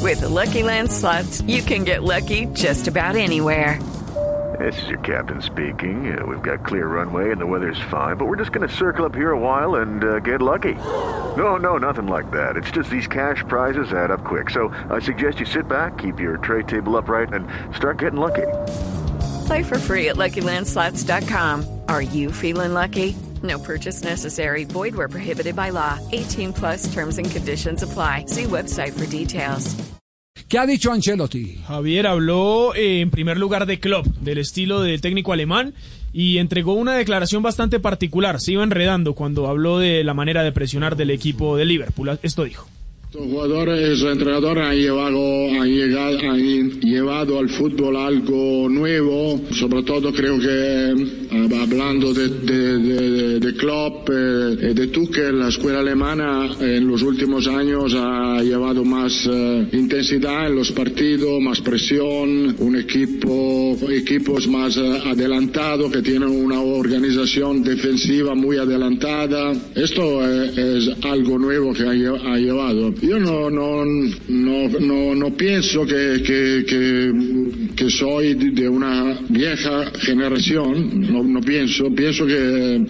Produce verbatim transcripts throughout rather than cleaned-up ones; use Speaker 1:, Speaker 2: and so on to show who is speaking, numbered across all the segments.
Speaker 1: With the Lucky Land Slots, you can get lucky just about anywhere.
Speaker 2: This is your captain speaking. Uh, we've got clear runway and the weather's fine, but we're just going to circle up here a while and uh, get lucky. No, no, nothing like that. It's just these cash prizes add up quick. So I suggest you sit back, keep your tray table upright, and start getting lucky.
Speaker 1: Play for free at Lucky Land Slots dot com. Are you feeling lucky? No purchase necessary. Void where prohibited by law. eighteen plus terms and conditions apply. See website for details.
Speaker 3: ¿Qué ha dicho Ancelotti?
Speaker 4: Javier habló eh, en primer lugar de Klopp, del estilo del técnico alemán, y entregó una declaración bastante particular. Se iba enredando cuando habló de la manera de presionar del equipo de Liverpool. Esto dijo.
Speaker 5: Los jugadores, los entrenadores han llevado, han, llegado, han llevado al fútbol algo nuevo, sobre todo creo que hablando de, de, de, de Klopp, eh, de Tuchel, la escuela alemana en los últimos años ha llevado más eh, intensidad en los partidos, más presión, un equipo, equipos más eh, adelantados que tienen una organización defensiva muy adelantada. Esto eh, es algo nuevo que ha, ha llevado. Yo no, no, no, no, no pienso que, que, que, que soy de una vieja generación, no, no pienso, pienso que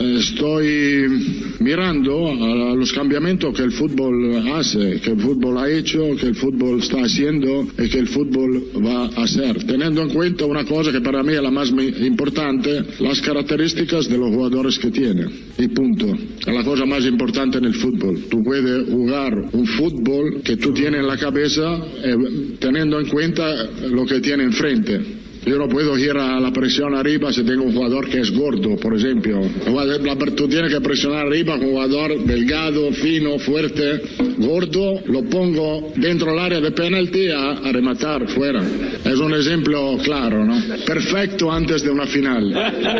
Speaker 5: estoy mirando a los cambiamientos que el fútbol hace, que el fútbol ha hecho, que el fútbol está haciendo y que el fútbol va a hacer, teniendo en cuenta una cosa que para mí es la más importante, las características de los jugadores que tiene, y punto. Es la cosa más importante en el fútbol. Tú puedes jugar un fútbol que tú tienes en la cabeza eh, teniendo en cuenta lo que tiene enfrente. Yo no puedo ir a la presión arriba si tengo un jugador que es gordo, por ejemplo. Tú tienes que presionar arriba con un jugador delgado, fino, fuerte, gordo, lo pongo dentro del área de penalti a, a rematar fuera. Es un ejemplo claro, ¿no? Perfecto antes de una final.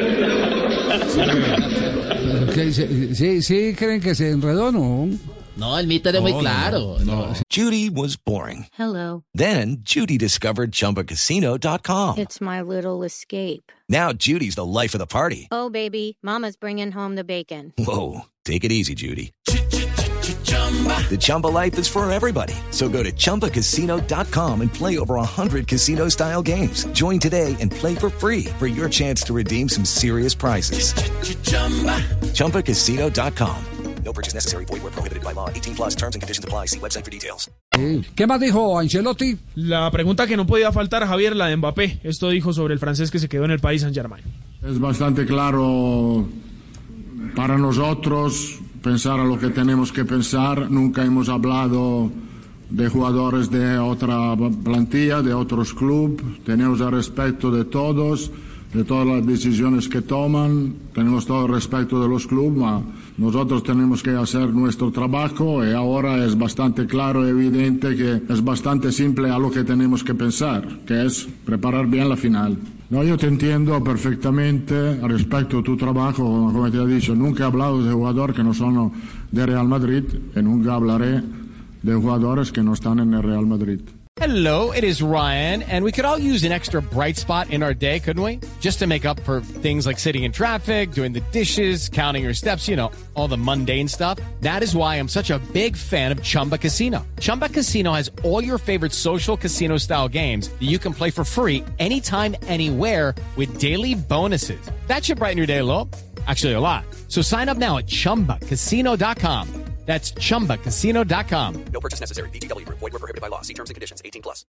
Speaker 3: Sí, sí, sí, ¿creen que se enredó, no?
Speaker 6: No, el mito era muy claro.
Speaker 3: No, no.
Speaker 7: Judy was boring.
Speaker 8: Hello.
Speaker 7: Then Judy discovered Chumba Casino dot com.
Speaker 8: It's my little escape.
Speaker 7: Now Judy's the life of the party.
Speaker 8: Oh, baby, mama's bringing home the bacon.
Speaker 7: Whoa, take it easy, Judy. The Chumba life is for everybody. So go to Chumba Casino dot com and play over one hundred casino-style games. Join today and play for free for your chance to redeem some serious prizes. Chumba Casino dot com. No purchase necessary. Void where prohibited by law. eighteen plus terms and conditions apply. See website for details.
Speaker 3: ¿Qué más dijo Ancelotti?
Speaker 4: La pregunta que no podía faltar, Javier, la de Mbappé. Esto dijo sobre el francés que se quedó en el Paris Saint-Germain.
Speaker 5: Es bastante claro para nosotros pensar a lo que tenemos que pensar. Nunca hemos hablado de jugadores de otra plantilla, de otros clubes. Tenemos el respeto de todos, de todas las decisiones que toman. Tenemos todo el respeto de los clubes. Nosotros tenemos que hacer nuestro trabajo y ahora es bastante claro y evidente que es bastante simple a lo que tenemos que pensar, que es preparar bien la final. No, yo te entiendo perfectamente respecto a tu trabajo, como te he dicho, nunca he hablado de jugadores que no son de Real Madrid y nunca hablaré de jugadores que no están en el Real Madrid.
Speaker 9: Hello, it is Ryan, and we could all use an extra bright spot in our day, couldn't we? Just to make up for things like sitting in traffic, doing the dishes, counting your steps, you know, all the mundane stuff. That is why I'm such a big fan of Chumba Casino. Chumba Casino has all your favorite social casino-style games that you can play for free anytime, anywhere with daily bonuses. That should brighten your day a little. Actually, a lot. So sign up now at Chumba Casino dot com. That's Chumba Casino dot com.
Speaker 7: No purchase necessary. V G W. Void where prohibited by law. See terms and conditions. eighteen plus.